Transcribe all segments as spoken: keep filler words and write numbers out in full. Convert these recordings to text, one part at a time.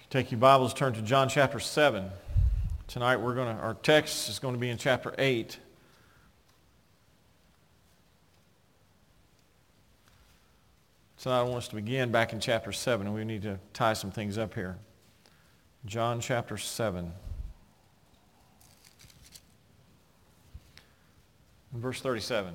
Take your Bibles, turn to John chapter seven. Tonight we're going to, our text is going to be in chapter eight. Tonight I want us to begin back in chapter seven, and we need to tie some things up here. John chapter seven. Verse thirty-seven.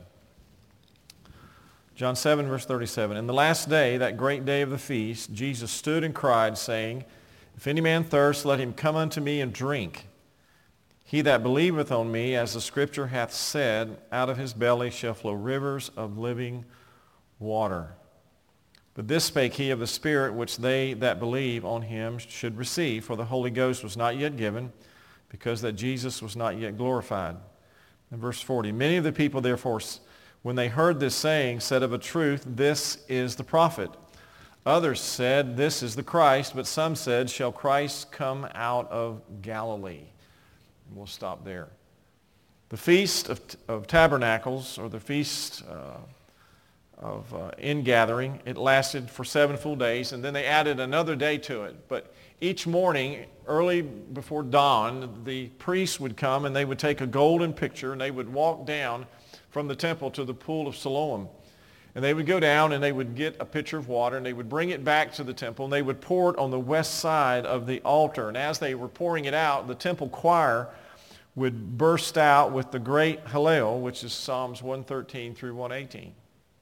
John seven, verse thirty-seven. In the last day, that great day of the feast, Jesus stood and cried, saying, If any man thirst, let him come unto me and drink. He that believeth on me, as the Scripture hath said, out of his belly shall flow rivers of living water. But this spake he of the Spirit, which they that believe on him should receive, for the Holy Ghost was not yet given, because that Jesus was not yet glorified. In verse forty, many of the people therefore, when they heard this saying, said of a truth, This is the prophet. Others said, This is the Christ, but some said, Shall Christ come out of Galilee? And we'll stop there. The Feast of, of Tabernacles, or the Feast uh, of uh, Ingathering, it lasted for seven full days, and then they added another day to it. But each morning, early before dawn, the priests would come and they would take a golden pitcher and they would walk down from the temple to the pool of Siloam. And they would go down and they would get a pitcher of water and they would bring it back to the temple and they would pour it on the west side of the altar. And as they were pouring it out, the temple choir would burst out with the great Hallel, which is Psalms one thirteen through one eighteen.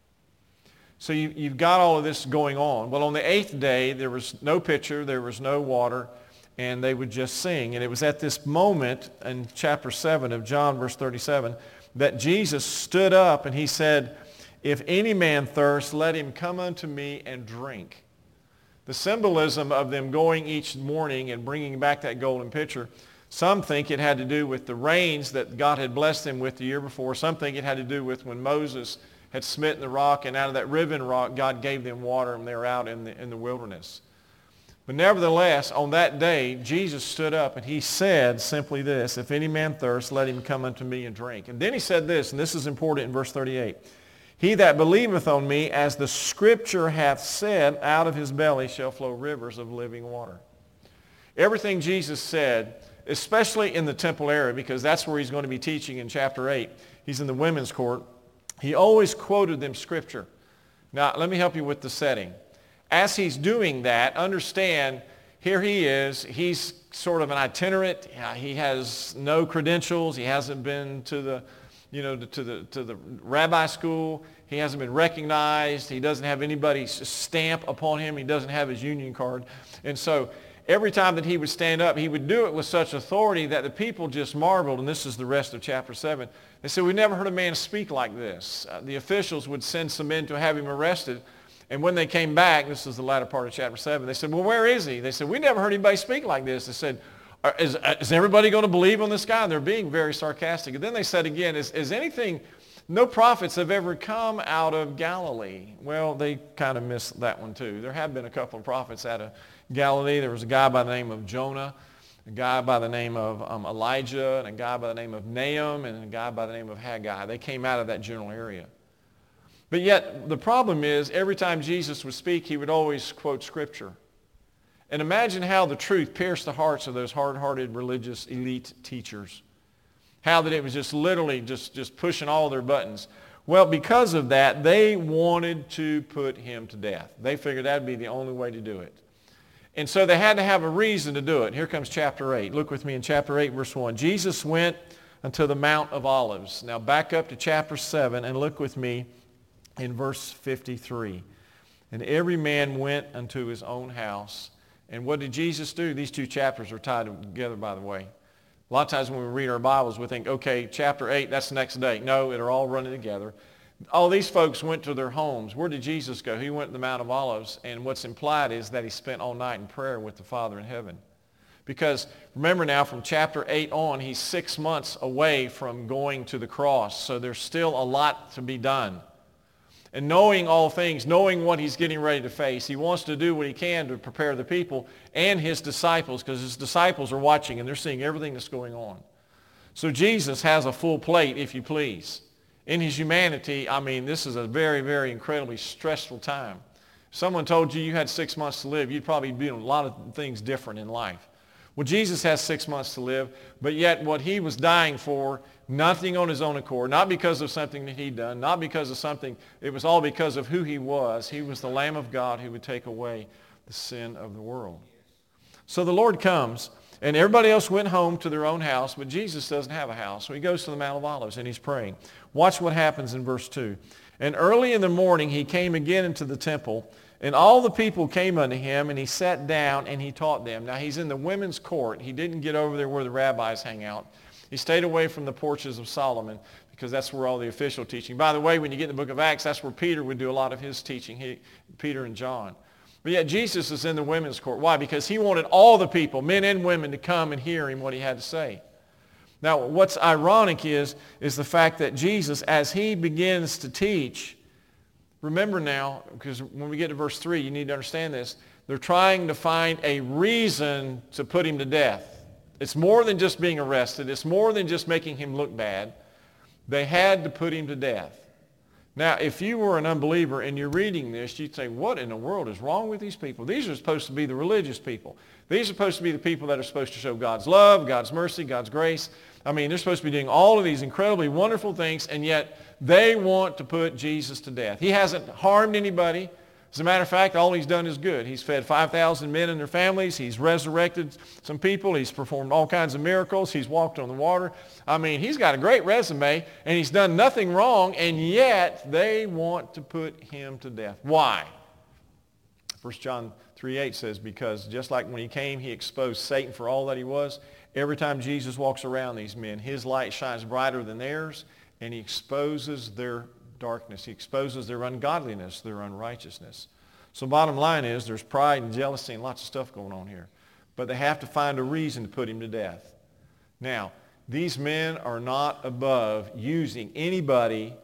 So you, you've got all of this going on. Well, on the eighth day, there was no pitcher, there was no water, and they would just sing. And it was at this moment in chapter seven of John, verse thirty-seven, that Jesus stood up and he said, If any man thirst, let him come unto me and drink. The symbolism of them going each morning and bringing back that golden pitcher, some think it had to do with the rains that God had blessed them with the year before. Some think it had to do with when Moses had smitten the rock, and out of that riven rock, God gave them water, and they were out in the, in the wilderness. But nevertheless, on that day, Jesus stood up, and he said simply this, If any man thirst, let him come unto me and drink. And then he said this, and this is important in verse thirty-eight. He that believeth on me, as the Scripture hath said, out of his belly shall flow rivers of living water. Everything Jesus said, especially in the temple area, because that's where he's going to be teaching in chapter eight. He's in the women's court. He always quoted them Scripture. Now, let me help you with the setting. As he's doing that, understand, here he is. He's sort of an itinerant. He has no credentials. He hasn't been to the you know, to the to the rabbi school. He hasn't been recognized. He doesn't have anybody's stamp upon him. He doesn't have his union card. And so every time that he would stand up, he would do it with such authority that the people just marveled. And this is the rest of chapter seven. They said, we never heard a man speak like this. Uh, the officials would send some men to have him arrested. And when they came back, this is the latter part of chapter seven, they said, well, where is he? They said, we never heard anybody speak like this. They said, Is, is everybody going to believe on this guy? And they're being very sarcastic. And then they said again, is, is anything, no prophets have ever come out of Galilee. Well, they kind of missed that one too. There have been a couple of prophets out of Galilee. There was a guy by the name of Jonah, a guy by the name of um, Elijah, and a guy by the name of Nahum, and a guy by the name of Haggai. They came out of that general area. But yet, the problem is, every time Jesus would speak, he would always quote Scripture. And imagine how the truth pierced the hearts of those hard-hearted religious elite teachers. How that it was just literally just, just pushing all their buttons. Well, because of that, they wanted to put him to death. They figured that would be the only way to do it. And so they had to have a reason to do it. Here comes chapter eight. Look with me in chapter eight, verse one. Jesus went unto the Mount of Olives. Now back up to chapter seven and look with me in verse fifty-three. And every man went unto his own house. And what did Jesus do? These two chapters are tied together, by the way. A lot of times when we read our Bibles, we think, okay, chapter eight, that's the next day. No, they're all running together. All these folks went to their homes. Where did Jesus go? He went to the Mount of Olives, and what's implied is that he spent all night in prayer with the Father in heaven. Because remember now, from chapter eight on, he's six months away from going to the cross, so there's still a lot to be done. And knowing all things, knowing what he's getting ready to face, he wants to do what he can to prepare the people and his disciples, because his disciples are watching and they're seeing everything that's going on. So Jesus has a full plate, if you please. In his humanity, I mean, this is a very, very incredibly stressful time. If someone told you you had six months to live, you'd probably be doing a lot of things different in life. Well, Jesus has six months to live, but yet what he was dying for, nothing on his own accord, not because of something that he'd done, not because of something, it was all because of who he was. He was the Lamb of God who would take away the sin of the world. So the Lord comes, and everybody else went home to their own house, but Jesus doesn't have a house. So he goes to the Mount of Olives, and he's praying. Watch what happens in verse two. And early in the morning he came again into the temple, and all the people came unto him, and he sat down, and he taught them. Now, he's in the women's court. He didn't get over there where the rabbis hang out. He stayed away from the porches of Solomon because that's where all the official teaching. By the way, when you get in the book of Acts, that's where Peter would do a lot of his teaching, he, Peter and John. But yet Jesus is in the women's court. Why? Because he wanted all the people, men and women, to come and hear him what he had to say. Now, what's ironic is, is the fact that Jesus, as he begins to teach, remember now, because when we get to verse three, you need to understand this. They're trying to find a reason to put him to death. It's more than just being arrested. It's more than just making him look bad. They had to put him to death. Now, if you were an unbeliever and you're reading this, you'd say, what in the world is wrong with these people? These are supposed to be the religious people. These are supposed to be the people that are supposed to show God's love, God's mercy, God's grace. I mean, they're supposed to be doing all of these incredibly wonderful things, and yet they want to put Jesus to death. He hasn't harmed anybody. As a matter of fact, all he's done is good. He's fed five thousand men and their families. He's resurrected some people. He's performed all kinds of miracles. He's walked on the water. I mean, he's got a great resume, and he's done nothing wrong, and yet they want to put him to death. Why? First John three eight says, because just like when he came, he exposed Satan for all that he was. Every time Jesus walks around these men, his light shines brighter than theirs, and he exposes their darkness. He exposes their ungodliness, their unrighteousness. So bottom line is there's pride and jealousy and lots of stuff going on here. But they have to find a reason to put him to death. Now, these men are not above using anybody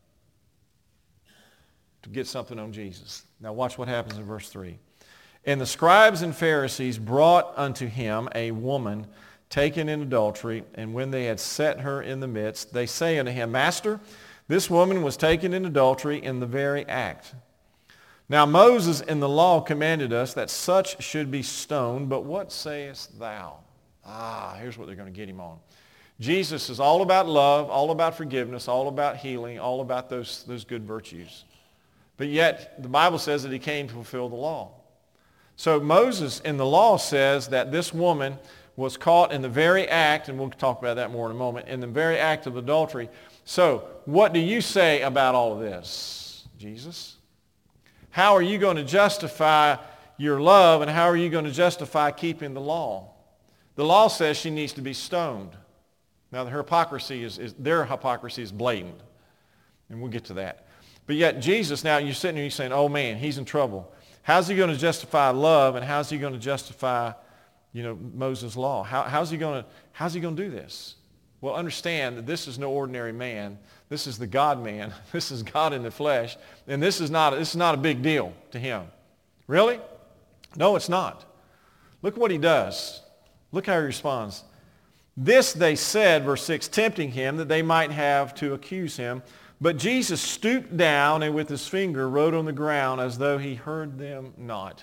to get something on Jesus. Now watch what happens in verse three. And the scribes and Pharisees brought unto him a woman taken in adultery, and when they had set her in the midst, they say unto him, Master, this woman was taken in adultery in the very act. Now Moses in the law commanded us that such should be stoned, but what sayest thou? Ah, here's what they're going to get him on. Jesus is all about love, all about forgiveness, all about healing, all about those, those good virtues. But yet the Bible says that he came to fulfill the law. So Moses in the law says that this woman was caught in the very act, and we'll talk about that more in a moment, in the very act of adultery. So what do you say about all of this, Jesus? How are you going to justify your love, and how are you going to justify keeping the law? The law says she needs to be stoned. Now the hypocrisy is, is their hypocrisy is blatant, and we'll get to that. But yet Jesus, now you're sitting here, you're saying, oh man, he's in trouble. How's he going to justify love, and how's he going to justify, you know, Moses' law? How, how's he going to, how's he going to do this? Well, understand that this is no ordinary man. This is the God-man. This is God in the flesh, and this is not, this is not a big deal to him. Really? No, it's not. Look what he does. Look how he responds. This they said, verse six, tempting him that they might have to accuse him. But Jesus stooped down and with his finger wrote on the ground as though he heard them not.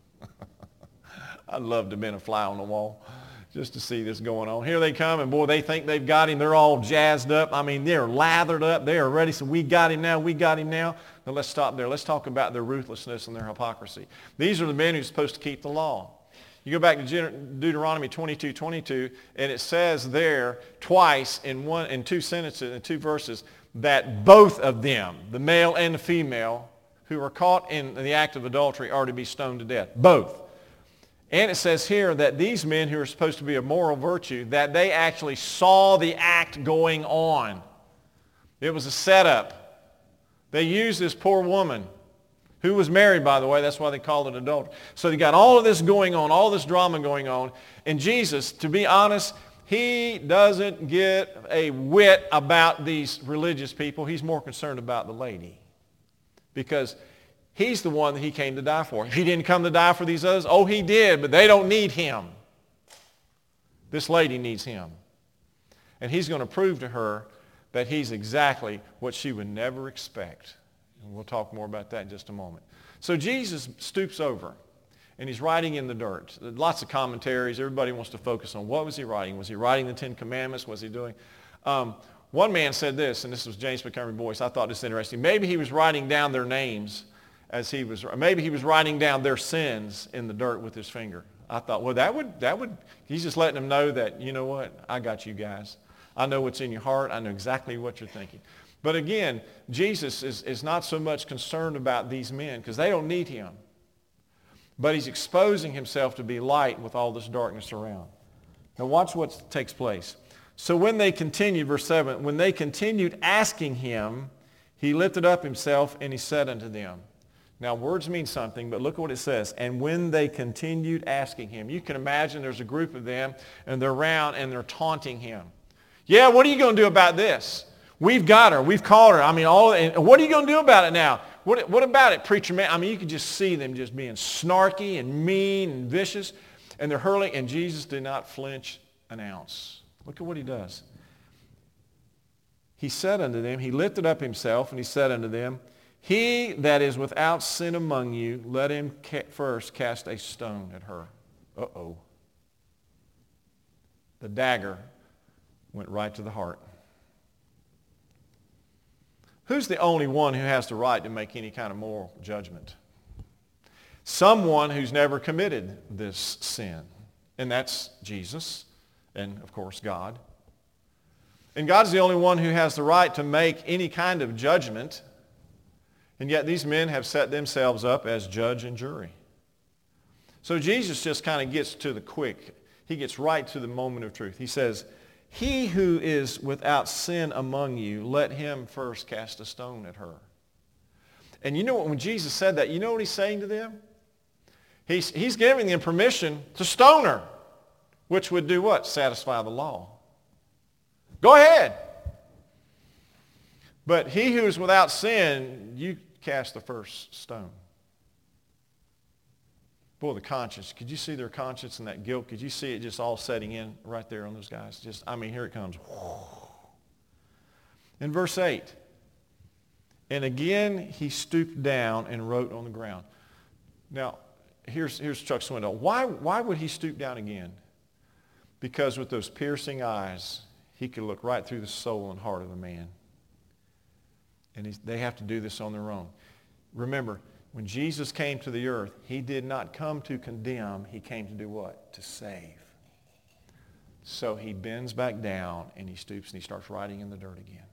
I'd love to have been a fly on the wall just to see this going on. Here they come, and boy, they think they've got him. They're all jazzed up. I mean, they're lathered up. They are ready. So we got him now. We got him now. Now let's stop there. Let's talk about their ruthlessness and their hypocrisy. These are the men who are supposed to keep the law. You go back to Deuteronomy twenty-two twenty-two, and it says there twice in one, in two sentences, in two verses, that both of them, the male and the female, who are caught in the act of adultery are to be stoned to death. Both. And it says here that these men who are supposed to be of moral virtue, that they actually saw the act going on. It was a setup. They used this poor woman, who was married, by the way. That's why they called it adultery. So they got all of this going on, all this drama going on. And Jesus, to be honest, he doesn't get a whit about these religious people. He's more concerned about the lady. Because he's the one that he came to die for. He didn't come to die for these others. Oh, he did, but they don't need him. This lady needs him. And he's going to prove to her that he's exactly what she would never expect. And we'll talk more about that in just a moment. So Jesus stoops over, and he's writing in the dirt. Lots of commentaries. Everybody wants to focus on what was he writing. Was he writing the Ten Commandments? Was he doing... Um, one man said this, and this was James Montgomery Boyce. I thought this was interesting. Maybe he was writing down their names as he was... Maybe he was writing down their sins in the dirt with his finger. I thought, well, that would... that would. He's just letting them know that, you know what? I got you guys. I know what's in your heart. I know exactly what you're thinking. But again, Jesus is, is not so much concerned about these men because they don't need him. But he's exposing himself to be light with all this darkness around. Now watch what takes place. So when they continued, verse seven, when they continued asking him, he lifted up himself and he said unto them. Now words mean something, but look at what it says. And when they continued asking him. You can imagine there's a group of them and they're around and they're taunting him. Yeah, what are you going to do about this? We've got her. We've called her. I mean, all. And what are you going to do about it now? What, what about it, preacher man? I mean, you could just see them just being snarky and mean and vicious. And they're hurling. And Jesus did not flinch an ounce. Look at what he does. He said unto them, he lifted up himself and he said unto them, he that is without sin among you, let him ca- first cast a stone at her. Uh-oh. The dagger went right to the heart. Who's the only one who has the right to make any kind of moral judgment? Someone who's never committed this sin. And that's Jesus and, of course, God. And God's the only one who has the right to make any kind of judgment. And yet these men have set themselves up as judge and jury. So Jesus just kind of gets to the quick. He gets right to the moment of truth. He says, he who is without sin among you, let him first cast a stone at her. And you know what, when Jesus said that, you know what he's saying to them? He's, he's giving them permission to stone her, which would do what? Satisfy the law. Go ahead. But he who is without sin, you cast the first stone. Boy, the conscience. Could you see their conscience and that guilt? Could you see it just all setting in right there on those guys? Just, I mean, here it comes. In verse eight, and again he stooped down and wrote on the ground. Now, here's, here's Chuck Swindoll. Why, why would he stoop down again? Because with those piercing eyes, he could look right through the soul and heart of a man. And he, they have to do this on their own. Remember, when Jesus came to the earth, he did not come to condemn. He came to do what? To save. So he bends back down and he stoops and he starts writing in the dirt again.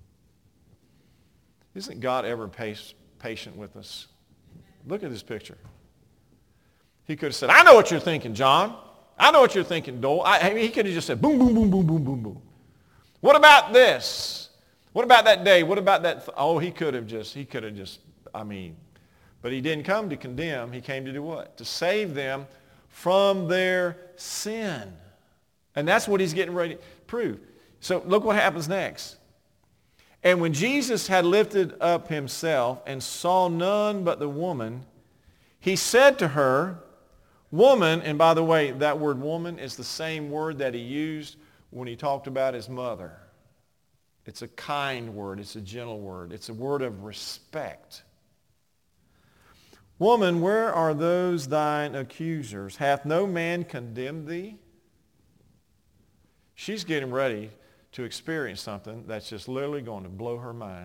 Isn't God ever patient with us? Look at this picture. He could have said, I know what you're thinking, John. I know what you're thinking, Dole. I, I mean, he could have just said, boom, boom, boom, boom, boom, boom, boom. What about this? What about that day? What about that? Th- oh, he could have just, he could have just, I mean... But he didn't come to condemn. He came to do what? To save them from their sin. And that's what he's getting ready to prove. So look what happens next. And when Jesus had lifted up himself and saw none but the woman, he said to her, woman, and by the way, that word woman is the same word that he used when he talked about his mother. It's a kind word. It's a gentle word. It's a word of respect. Woman, where are those thine accusers? Hath no man condemned thee? She's getting ready to experience something that's just literally going to blow her mind.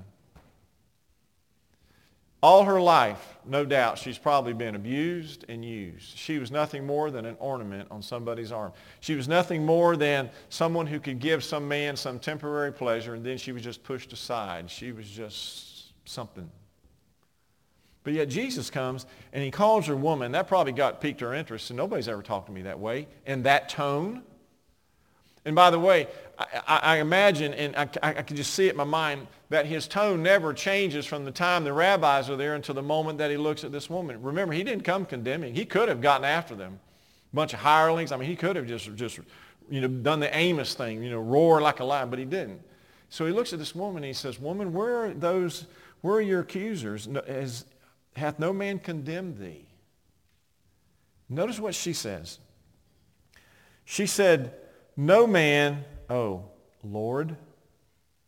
All her life, no doubt, she's probably been abused and used. She was nothing more than an ornament on somebody's arm. She was nothing more than someone who could give some man some temporary pleasure, and then she was just pushed aside. She was just something. But yet Jesus comes and he calls her woman. That probably got piqued her interest, and nobody's ever talked to me that way, in that tone. And by the way, I, I, I imagine, and I, I, I can just see it in my mind, that his tone never changes from the time the rabbis are there until the moment that he looks at this woman. Remember, he didn't come condemning. He could have gotten after them. A bunch of hirelings. I mean, he could have just, just you know, done the Amos thing, you know, roar like a lion, but he didn't. So he looks at this woman and he says, woman, where are those, where are your accusers? As, hath no man condemned thee? Notice what she says. She said, no man, oh, Lord.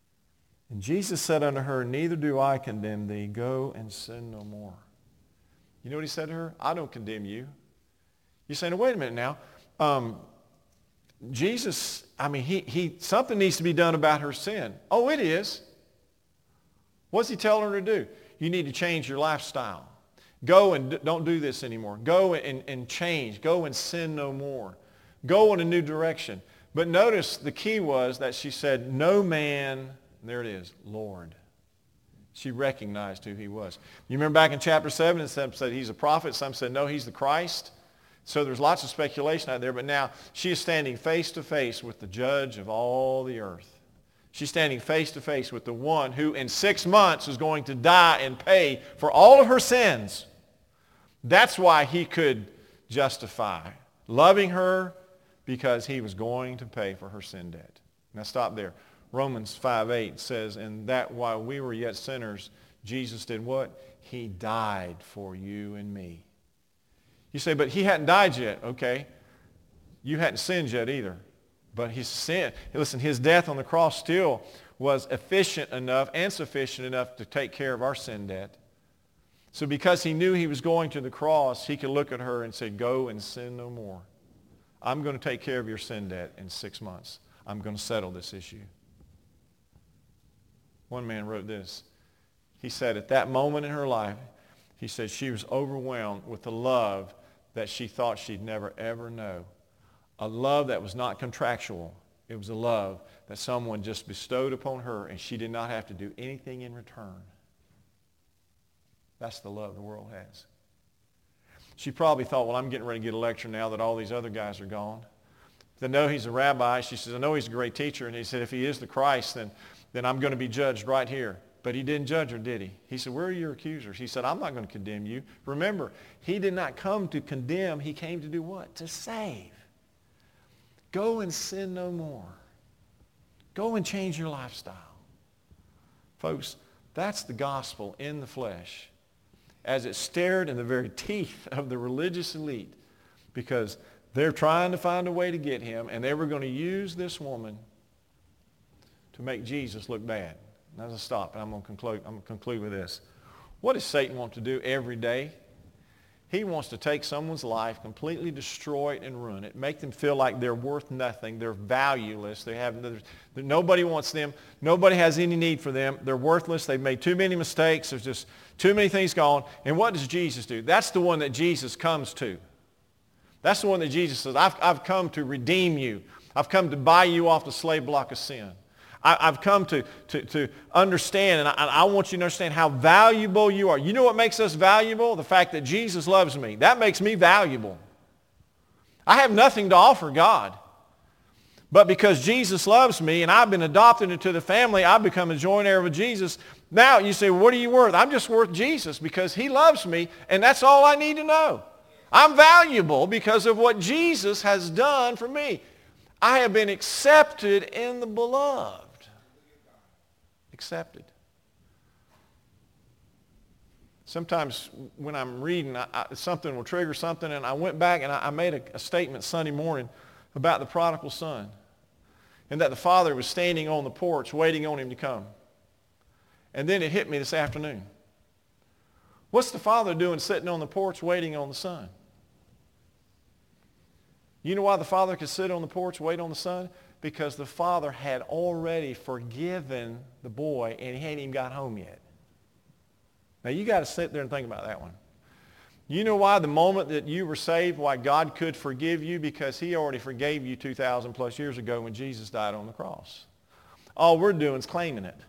And Jesus said unto her, neither do I condemn thee. Go and sin no more. You know what he said to her? I don't condemn you. You say, no, wait a minute now. Um, Jesus, I mean, he, he, something needs to be done about her sin. Oh, it is. What's he telling her to do? You need to change your lifestyle. Go and d- don't do this anymore. Go and, and change. Go and sin no more. Go in a new direction. But notice the key was that she said, no man, there it is, Lord. She recognized who he was. You remember back in chapter seven, some said he's a prophet. Some said, no, he's the Christ. So there's lots of speculation out there. But now she is standing face to face with the judge of all the earth. She's standing face to face with the one who in six months is going to die and pay for all of her sins. That's why he could justify loving her, because he was going to pay for her sin debt. Now stop there. Romans five eight says, and that while we were yet sinners, Jesus did what? He died for you and me. You say, but he hadn't died yet. Okay. You hadn't sinned yet either. But his sin, listen, his death on the cross still was efficient enough and sufficient enough to take care of our sin debt. So because he knew he was going to the cross, he could look at her and say, go and sin no more. I'm going to take care of your sin debt in six months. I'm going to settle this issue. One man wrote this. He said at that moment in her life, he said she was overwhelmed with the love that she thought she'd never ever know. A love that was not contractual. It was a love that someone just bestowed upon her, and she did not have to do anything in return. That's the love the world has. She probably thought, well, I'm getting ready to get a lecture now that all these other guys are gone. They know he's a rabbi. She says, I know he's a great teacher. And he said, if he is the Christ, then, then I'm going to be judged right here. But he didn't judge her, did he? He said, where are your accusers? He said, I'm not going to condemn you. Remember, he did not come to condemn. He came to do what? To save. Go and sin no more. Go and change your lifestyle. Folks, that's the gospel in the flesh, as it stared in the very teeth of the religious elite, because they're trying to find a way to get him, and they were going to use this woman to make Jesus look bad. Now, let's stop, and I'm going to conclude, I'm going to conclude with this. What does Satan want to do every day? He wants to take someone's life, completely destroy it and ruin it, make them feel like they're worth nothing, they're valueless, they have nobody wants them, nobody has any need for them, they're worthless, they've made too many mistakes, there's just too many things going on. And what does Jesus do? That's the one that Jesus comes to. That's the one that Jesus says, I've, I've come to redeem you. I've come to buy you off the slave block of sin. I, I've come to, to, to understand, and I, I want you to understand how valuable you are. You know what makes us valuable? The fact that Jesus loves me. That makes me valuable. I have nothing to offer God. But because Jesus loves me and I've been adopted into the family, I've become a joint heir with Jesus. Now you say, well, what are you worth? I'm just worth Jesus because he loves me, and that's all I need to know. I'm valuable because of what Jesus has done for me. I have been accepted in the beloved. Accepted. Sometimes when I'm reading, I, I, something will trigger something, and I went back and I, I made a, a statement Sunday morning about the prodigal son, and that the father was standing on the porch waiting on him to come. And then it hit me this afternoon. What's the father doing sitting on the porch waiting on the son? You know why the father could sit on the porch, wait on the son? Because the father had already forgiven the boy, and he hadn't even got home yet. Now you got to sit there and think about that one. You know why the moment that you were saved, why God could forgive you? Because he already forgave you two thousand plus years ago when Jesus died on the cross. All we're doing is claiming it.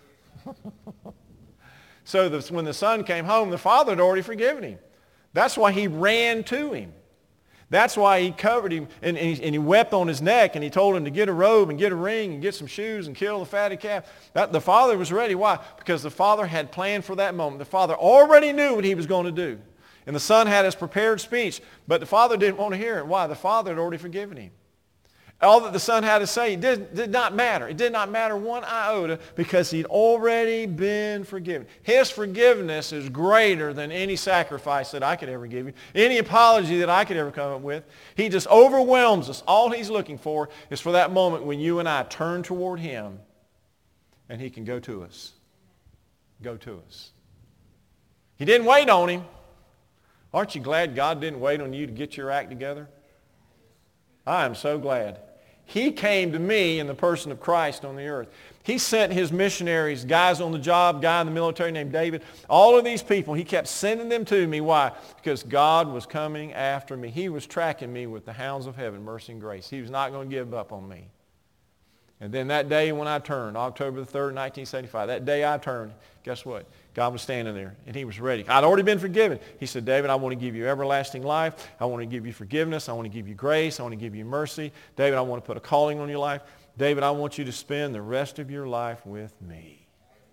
So the, when the son came home, the father had already forgiven him. That's why he ran to him. That's why he covered him, and, and, he, and he wept on his neck, and he told him to get a robe and get a ring and get some shoes and kill the fatted calf. That, the father was ready. Why? Because the father had planned for that moment. The father already knew what he was going to do. And the son had his prepared speech, but the father didn't want to hear it. Why? The father had already forgiven him. All that the son had to say did, did not matter. It did not matter one iota because he'd already been forgiven. His forgiveness is greater than any sacrifice that I could ever give you, any apology that I could ever come up with. He just overwhelms us. All he's looking for is for that moment when you and I turn toward him and he can go to us. Go to us. He didn't wait on him. Aren't you glad God didn't wait on you to get your act together? I am so glad. He came to me in the person of Christ on the earth. He sent his missionaries, guys on the job, guy in the military named David. All of these people, he kept sending them to me. Why? Because God was coming after me. He was tracking me with the hounds of heaven, mercy and grace. He was not going to give up on me. And then that day when I turned, October the third, nineteen seventy-five, that day I turned, guess what? God was standing there, and he was ready. I'd already been forgiven. He said, David, I want to give you everlasting life. I want to give you forgiveness. I want to give you grace. I want to give you mercy. David, I want to put a calling on your life. David, I want you to spend the rest of your life with me.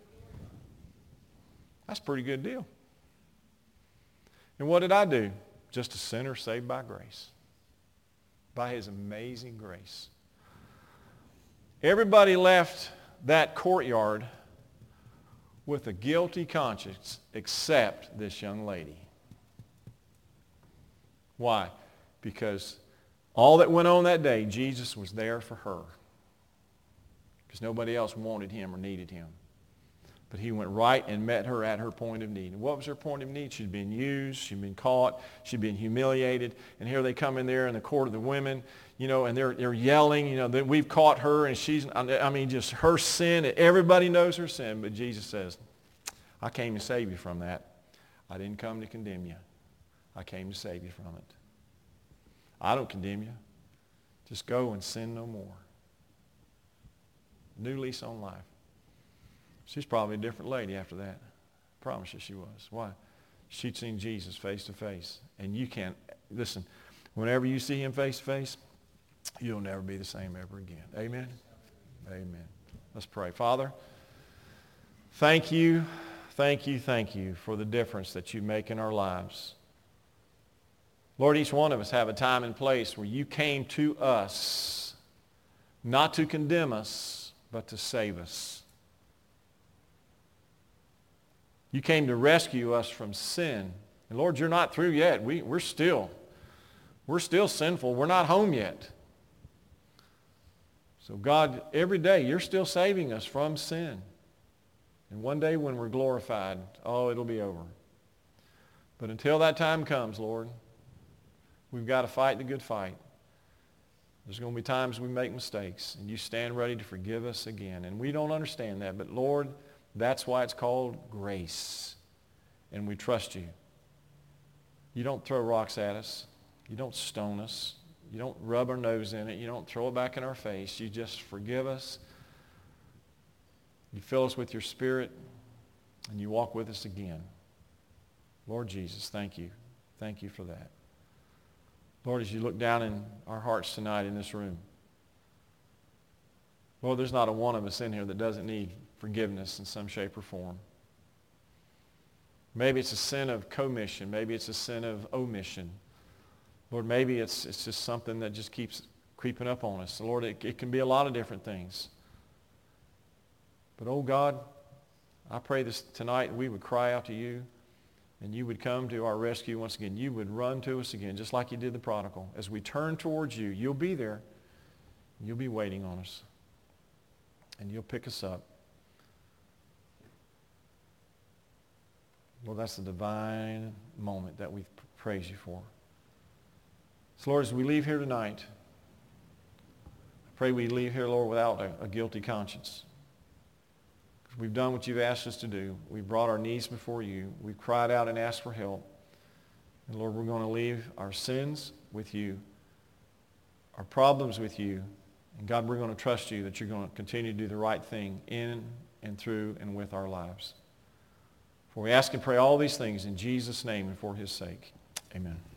That's a pretty good deal. And what did I do? Just a sinner saved by grace, by his amazing grace. Everybody left that courtyard with a guilty conscience except this young lady. Why? Because all that went on that day, Jesus was there for her. Because nobody else wanted him or needed him. But he went right and met her at her point of need. And what was her point of need? She'd been used, she'd been caught, she'd been humiliated. And here they come in there in the court of the women, you know, and they're, they're yelling, you know, that we've caught her and she's, I mean, just her sin. Everybody knows her sin. But Jesus says, I came to save you from that. I didn't come to condemn you. I came to save you from it. I don't condemn you. Just go and sin no more. New lease on life. She's probably a different lady after that. I promise you she was. Why? She'd seen Jesus face to face. And you can't, listen, whenever you see him face to face, you'll never be the same ever again. Amen? Amen. Let's pray. Father, thank you, thank you, thank you for the difference that you make in our lives. Lord, each one of us have a time and place where you came to us, not to condemn us, but to save us. You came to rescue us from sin. And Lord, you're not through yet. We, we're still, we're still sinful. We're not home yet. So God, every day you're still saving us from sin. And one day when we're glorified, oh, it'll be over. But until that time comes, Lord, we've got to fight the good fight. There's going to be times we make mistakes, and you stand ready to forgive us again. And we don't understand that, but Lord, that's why it's called grace. And we trust you. You don't throw rocks at us. You don't stone us. You don't rub our nose in it. You don't throw it back in our face. You just forgive us. You fill us with your Spirit, and you walk with us again. Lord Jesus, thank you. Thank you for that. Lord, as you look down in our hearts tonight in this room, Lord, there's not a one of us in here that doesn't need forgiveness in some shape or form. Maybe it's a sin of commission. Maybe it's a sin of omission. Lord, maybe it's, it's just something that just keeps creeping up on us. Lord, it, it can be a lot of different things. But, oh God, I pray this tonight we would cry out to you and you would come to our rescue once again. You would run to us again, just like you did the prodigal. As we turn towards you, you'll be there. You'll be waiting on us. And you'll pick us up. Lord, that's the divine moment that we praise you for. So, Lord, as we leave here tonight, I pray we leave here, Lord, without a, a guilty conscience. We've done what you've asked us to do. We've brought our needs before you. We've cried out and asked for help. And, Lord, we're going to leave our sins with you, our problems with you. And, God, we're going to trust you that you're going to continue to do the right thing in and through and with our lives. For we ask and pray all these things in Jesus' name and for his sake. Amen.